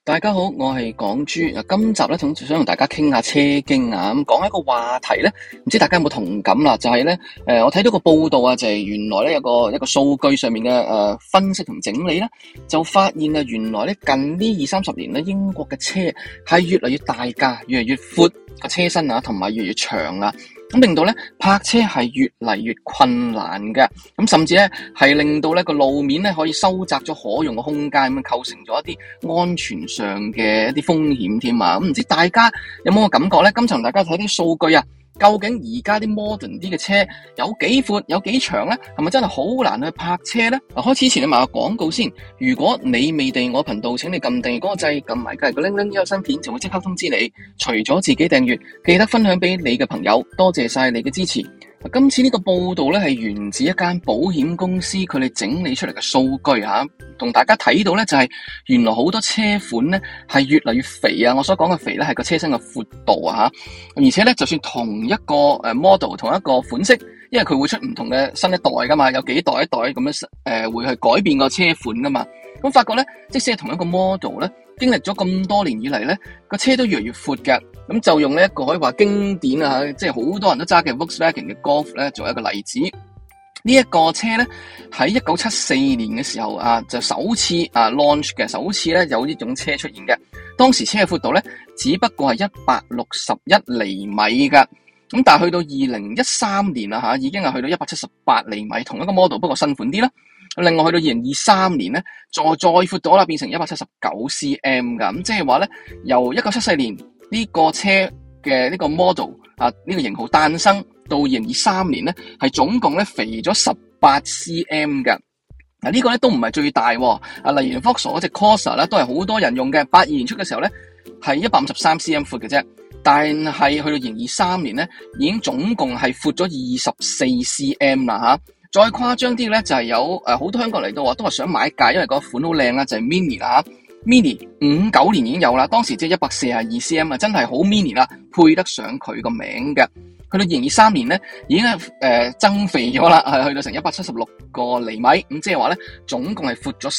大家好，我係港豬。今集咧想同大家傾下車經啊，咁講一個話題咧，唔知大家有冇同感啦？就係咧，我睇到個報道啊，就係原來咧有一個數據上面嘅分析同整理咧，就發現啊，原來咧近呢20-30年咧，英國嘅車係越嚟越大架，越嚟越闊個車身啊，同埋越嚟越長啊。咁令到咧泊車係越嚟越困難嘅，咁甚至咧係令到咧個路面咧可以收窄咗可用嘅空間，咁構成咗一啲安全上嘅一啲風險添啊！咁唔知大家有冇個感覺咧？今次同大家睇啲數據啊，究竟而家啲 modern 啲嘅車有幾闊有幾長咧？係咪真係好難去泊車咧？嗱，開始前你賣個廣告先。如果你未訂閱我頻道，請你撳訂閱嗰個掣，撳埋隔籬個鈴鈴，有新片就會即刻通知你。除咗自己訂閱，記得分享俾你嘅朋友。多謝晒你嘅支持。今次呢個報道咧係源自一間保險公司，佢哋整理出嚟嘅數據吓，同大家睇到咧就係原來好多車款咧係越嚟越肥啊！我所講嘅肥咧係個車身嘅闊度啊吓，而且咧就算同一個model 同一個款式，因為佢會出唔同嘅新一代噶嘛，有幾代一代咁樣會去改變個車款噶嘛。咁發覺咧，即使係同一個 model 咧，經歷咗咁多年以嚟咧，個車都越嚟越闊嘅。咁就用呢一個可以話經典啊，即係好多人都揸嘅 Volkswagen 嘅 Golf 咧，做一個例子。呢一個車咧喺1974年嘅時候啊，就首次launch 嘅，首次咧有呢種車出現嘅。當時車嘅闊度咧只不過係161厘米㗎。咁但係去到2013年啊已經係去到178厘米，同一個 model 不過新款啲啦。另外去到2023年咧，再闊咗啦，變成179 cm 噶。咁即係話咧，由1974年呢個車嘅呢個 model 呢個型號誕生到2023年咧，係總共咧肥咗18 cm 嘅。嗱，呢個咧都唔係最大喎。例如 Vauxhall 嗰隻 Corsa 咧，都係好多人用嘅。82年出嘅時候咧，係153 cm 闊嘅啫。但係去到2023年咧，已經總共係闊咗24 cm 啦吓。再誇張啲咧，就係有好多香港人嚟到話都話想買架，因為個款好靚啦，就係 Mini 啦吓。Mini 59年已經有啦，當時即係142 cm啊，真係好 Mini 啦，配得上佢個名嘅。去到2023年咧，已經增肥咗啦，係去到成176個厘米，咁即係話咧，總共係闊咗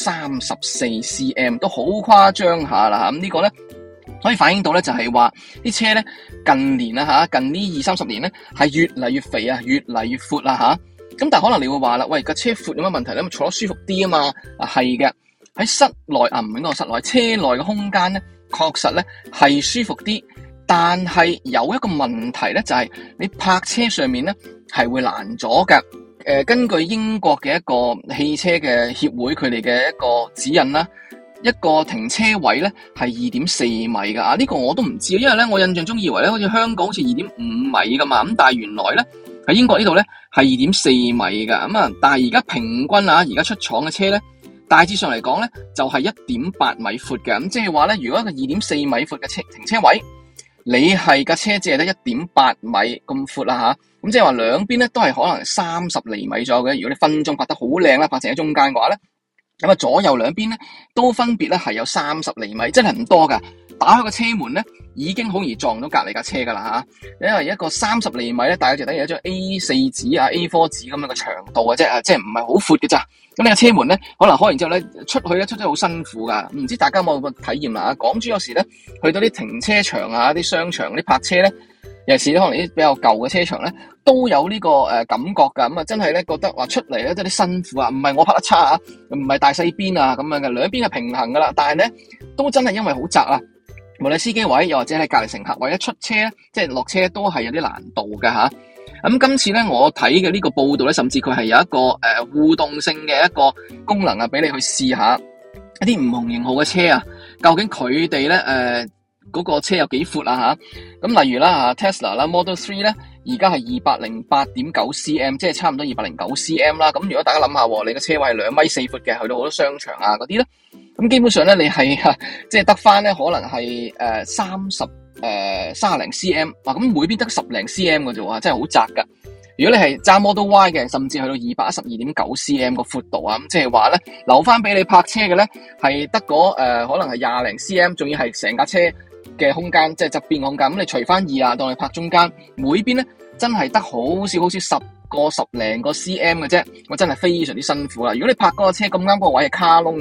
34 cm， 都好誇張下啦吓。咁呢個咧可以反映到咧，就係話啲車咧近年啊吓，近呢20-30年咧係越嚟越肥啊，越嚟越闊啦吓。咁但係可能你會話啦，喂，個車闊有乜問題咧？咁坐得舒服啲啊嘛，係嘅。喺室內唔係嗰個室內，車內嘅空間咧，確實咧係舒服啲，但係有一個問題咧，就係你泊車上面咧係會難咗㗎。根據英國嘅一個汽車嘅協會佢哋嘅一個指引啦，一個停車位咧係2.4米㗎。呢個我都唔知，因為咧我印象中以為咧好似香港好似2.5米㗎嘛，咁但係原來咧喺英國呢度咧係2.4米㗎。咁啊，但係而家平均而家出廠嘅車咧，大致上嚟講咧，就係 1.8 米闊嘅。咁即係話咧，如果一個 2.4 米闊嘅停車位，你係架車只係得 1.8 米咁闊啦吓，咁即係話兩邊咧都係可能30厘米左右嘅。如果你分鐘拍得好靚啦，拍成喺中間嘅話咧，咁啊左右兩邊咧都分別咧係有30厘米，真係唔多噶。打開個車門咧，已經好易撞到隔離架車噶啦吓，因為一個30厘米咧，大概就等於一張 A4 紙A4 紙咁樣嘅長度嘅啫，即係唔係好闊嘅咋。咁你個車門咧，可能開完之後咧，出得好辛苦噶。唔知大家有冇個體驗啦？港豬有時咧去到啲停車場啲商場啲泊車咧，尤其是可能啲比較舊嘅車場咧，都有呢個感覺噶。咁啊，真係咧覺得話出嚟咧都有啲辛苦啊，唔係我泊得差唔係大細邊咁樣嘅，兩邊係平衡噶啦，但係咧都真係因為好窄啊。無論司機位又或者係隔離乘客位，一出車即係落車都係有啲難度嘅吓。咁今次咧我睇嘅呢個報道咧，甚至佢係有一個互動性嘅一個功能俾你去試下一啲唔同型號嘅車啊，究竟佢哋咧嗰個車有幾闊啊吓。咁例如啦Tesla 啦 Model 3咧，而家係208.9 cm， 即係差唔多209 cm 啦。咁如果大家諗下，你個車位係2.4米闊嘅，去到好多商場嗰啲咧，咁基本上咧你係即係得翻咧，可能係30零 cm， 咁每邊得10零 cm 嘅啫，真係好窄噶。如果你係揸 Model Y 嘅，甚至去到212.9 cm 個闊度咁即係話咧留翻俾你泊車嘅咧，係得嗰可能係20零 cm， 仲要係成架車嘅空間，即係側邊空間。咁你除翻2當你泊中間，每邊咧真係得好少10零個 cm 嘅啫，我真係非常之辛苦啦。如果你泊嗰個車咁啱嗰個位係卡窿嘅，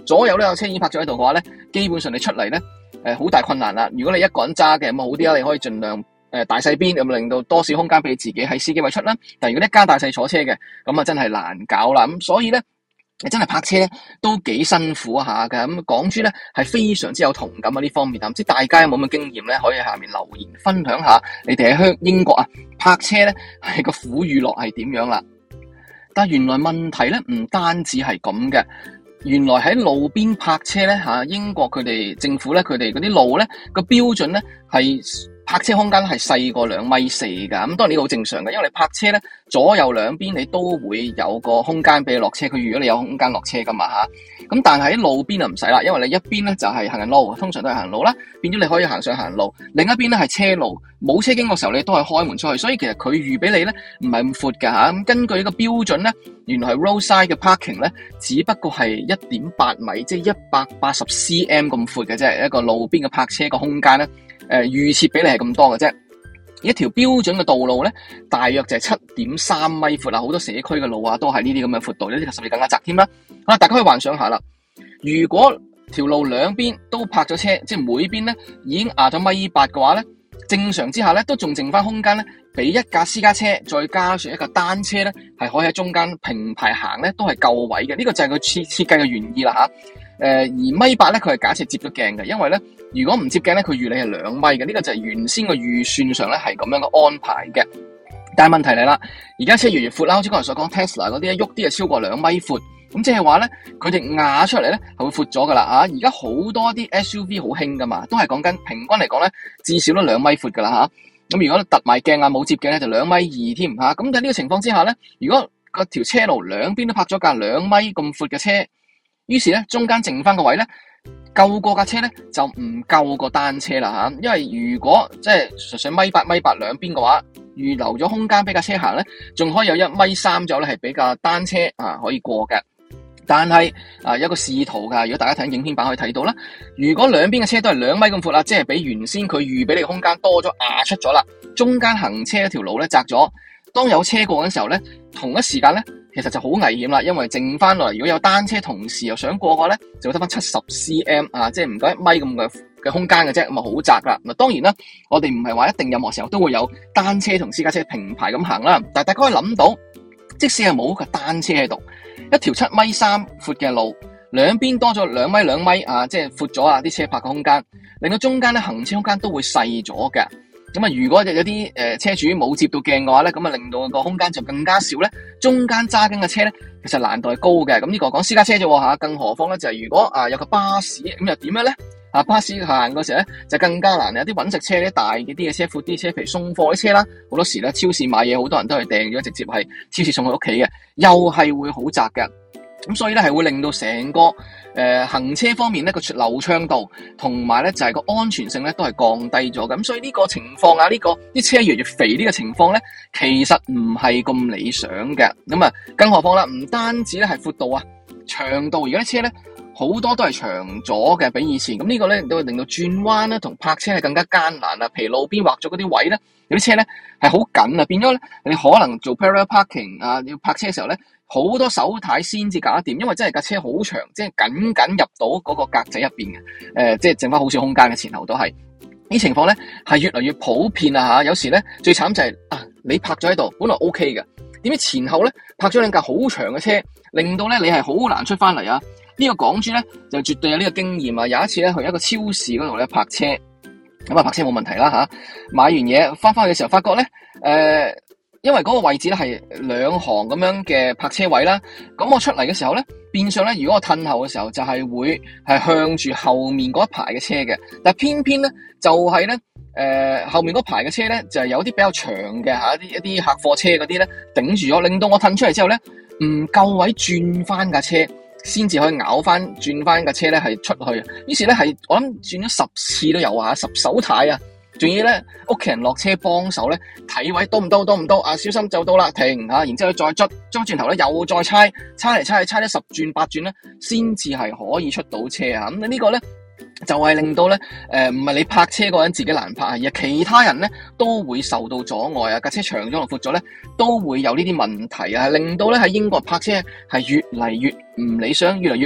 左右都有車已經泊咗喺度嘅話咧，基本上你出嚟咧，好大困難啦。如果你一個人揸嘅，咁好啲啦，你可以盡量大細邊，咁令到多少空間俾自己喺司機位出啦。但係如果一家大細坐車嘅，咁啊真係難搞啦。咁所以咧，真係泊車咧都幾辛苦下㗎。咁港豬咧係非常之有同感啊呢方面啊，唔知大家有冇咁嘅經驗咧？可以喺下面留言分享下，你哋喺英國啊泊車咧係個苦與樂係點樣啦？但係原來問題咧唔單止係咁嘅，原來喺路邊泊車咧英國佢哋政府咧佢哋嗰啲路咧個標準咧係泊車空間係細過2.4米噶，咁當然呢個好正常嘅，因為你泊車咧左右兩邊你都會有個空間俾你落車，佢預咗你有空間落車噶嘛咁但係喺路邊就唔使啦，因為你一邊咧就係行人路，通常都係行人路啦，變咗你可以行上行人路，另一邊咧係車路，冇車經過嘅時候你都係開門出去，所以其實佢預俾你咧唔係咁闊㗎咁根據呢個標準咧，原來係 roadside 嘅 parking 咧，只不過係1.8米，即係180 cm 咁闊嘅啫，一個路邊嘅泊車個空間咧。預設俾你係咁多嘅啫，一條標準嘅道路咧，大約就係7.3米闊啦。好多社區嘅路啊，都係呢啲咁嘅闊度，呢啲甚至更加窄添啦。好啦，大家可以幻想下啦，如果條路兩邊都泊咗車，即係每邊咧已經壓咗1.8米嘅話咧，正常之下咧都仲剩翻空間咧，俾一架私家車再加上一個單車咧，係可以喺中間平排行咧，都係夠位嘅。呢個就係佢設計嘅原意啦而1.8米咧，佢係假設接咗鏡嘅，因為咧，如果唔接鏡咧，佢預你係2米嘅，呢個就係原先個預算上咧係咁樣嘅安排嘅。但係問題嚟啦，而家車越嚟越闊啦，好似剛才所講 Tesla 嗰啲喐啲係超過2米闊，咁即係話咧，佢哋壓出嚟咧係會闊咗噶啦而家好多啲 SUV 好興噶嘛，都係講緊平均嚟講咧，至少都2米闊噶啦咁如果突埋鏡啊冇接鏡咧，就2.2米添咁喺呢個情況之下咧，如果個條車路兩邊都泊咗架2米咁闊嘅車，於是咧，中間剩翻個位咧，夠過架車咧就唔夠個單車啦因為如果即係純粹1.8米兩邊嘅話，預留咗空間俾架車行咧，仲可以有1.3米左右咧係俾架單車可以過嘅。但係有個視圖㗎，如果大家睇影片版可以睇到啦。如果兩邊嘅車都係2米咁闊啦，即係比原先佢預俾你嘅空間多咗壓出咗啦，中間行車一條路咧窄咗。當有車過嘅時候咧，同一時間咧，其實就好危險啦，因為剩翻落嚟，如果有單車同時又想過嘅話咧，就會得翻70 cm 即係唔夠1米咁嘅空間嘅啫，咁啊好窄啦。嗱，當然啦，我哋唔係話一定任何時候都會有單車同私家車平排咁行啦，但係大家可以諗到，即使係冇個單車喺度，一條7.3米闊嘅路，兩邊多咗2米即係闊咗啲車泊嘅空間，令到中間咧行車空間都會細咗嘅。咁如果有啲車主冇接到鏡嘅話咧，咁令到個空間就更加少咧。中間揸緊嘅車咧，其實難度係高嘅。咁呢個講私家車啫更何況咧就係如果有個巴士咁又點樣咧？巴士行嗰時咧就更加難。有啲搵食車咧，大啲嘅車、闊啲車，譬如送貨啲車啦，好多時咧超市買嘢，好多人都係訂咗直接係超市送去屋企嘅，又係會好窄嘅。咁所以咧係會令到成個行車方面咧個流暢度同埋咧就係個安全性咧都係降低咗。咁所以呢個情況呢個啲車越嚟越肥呢個情況咧，其實唔係咁理想嘅。咁更何況啦，唔單止咧係闊度長度，而家啲車咧好多都係長咗嘅，比以前。咁呢個咧都會令到轉彎咧同泊車係更加艱難譬如路邊劃咗嗰啲位咧，有啲車咧係好緊變咗咧你可能做 parallel parking 要泊車嘅時候咧，好多手軚先至搞得掂，因為真係架車好長，即係緊入到嗰個格仔入邊嘅，即係剩翻好少空間嘅前後都係。呢情況咧係越嚟越普遍有時咧最慘就係你泊咗喺度，本來 OK 嘅，點知前後咧泊咗兩架好長嘅車，令到咧你係好難出翻嚟呢個港豬咧就絕對有呢個經驗有一次咧去一個超市嗰度咧泊車，咁泊車冇問題啦買完嘢翻去嘅時候，發覺咧因為嗰個位置咧係兩行咁樣嘅泊車位啦，咁我出嚟嘅時候咧，變相咧如果我褪後嘅時候就係會係向住後面嗰一排嘅車嘅，但偏偏咧就係咧後面嗰排嘅車咧就係有啲比較長嘅一啲客貨車嗰啲咧頂住咗，令到我褪出嚟之後咧唔夠位轉翻架車，先至可以轉翻架車咧係出去，於是咧係我諗轉咗10次都有10手軚仲要咧屋企人落車幫手咧睇位多唔多小心就到啦，停然之後再捽轉頭咧又再猜嚟猜得10轉8轉咧先至係可以出到車咁呢個咧就係令到咧唔係你泊車嗰人自己難泊而其他人咧都會受到阻礙架車長咗同闊咗咧都會有呢啲問題令到咧喺英國泊車係越嚟越唔理想，越嚟越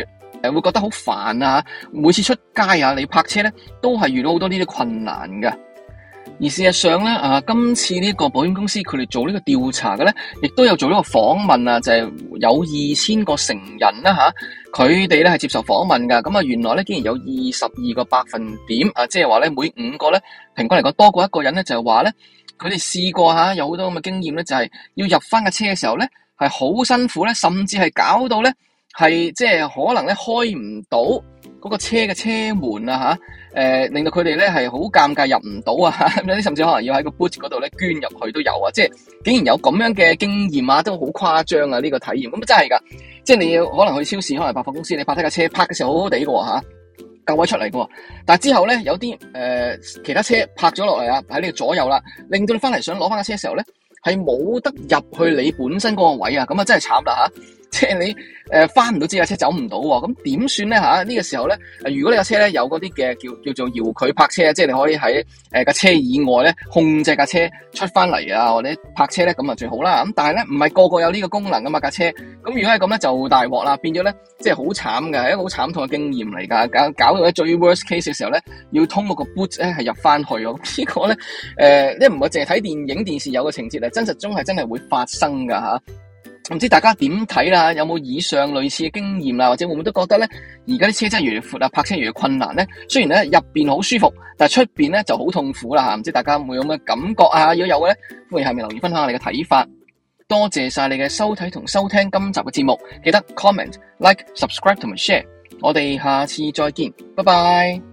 會覺得好煩啊，每次出街啊，你泊車咧都係遇到好多呢啲困難嘅。而事實上咧，今次呢個保險公司佢哋做呢個調查嘅咧，亦都有做呢個訪問啊，就係有2000個成人啦佢哋咧係接受訪問㗎。咁啊，原來咧竟然有22個百分點啊，即係話咧每5個咧平均嚟講多過一個人咧，就係話咧佢哋試過有好多咁嘅經驗咧，就係要入翻架車嘅時候咧係好辛苦咧，甚至係搞到咧係即係可能咧開唔到嗰個車嘅車門啊令到佢哋咧係好尷尬入唔到啊，有啲甚至可能要喺個 boot 嗰度咧捐入去都有啊，即係竟然有咁樣嘅經驗啊，都好誇張啊呢個體驗，咁真係㗎，即係你要可能去超市，可能百貨公司，你泊低架車泊嘅時候好好地嘅喎夠位出嚟嘅，但係之後咧有啲其他車泊咗落嚟啊，喺你左右啦，令到你翻嚟想攞翻架車嘅時候咧係冇得入去你本身嗰個位啊，咁啊真係慘啦即係你翻唔到自己架車走唔到喎，咁點算咧呢個時候咧，如果你架車咧有嗰啲嘅叫做遙距泊車，即係你可以喺架車以外咧控制架車出翻嚟啊，或者泊車咧咁啊最好啦。咁但係咧唔係個個有呢個功能噶嘛架車，咁如果係咁咧就大鑊啦，變咗咧即係好慘嘅，係一個好慘痛嘅經驗嚟㗎，搞到咧最 worst case 嘅時候咧要通過個 boot 咧係入翻去喎，呢個咧即係唔係淨係睇電影電視有嘅情節啊，真實中係真係會發生㗎唔知大家點睇啦？有冇以上類似嘅經驗啦？或者會唔會都覺得咧，而家啲車真係越嚟越闊啊，泊車越嚟越困難咧？雖然咧入邊好舒服，但係出邊咧就好痛苦啦唔知大家會有咩感覺啊？如果有嘅咧，歡迎下面留言分享下你嘅睇法。多謝晒你嘅收睇同收聽今集嘅節目，記得 comment、like、subscribe 同埋 share。我哋下次再見，拜拜。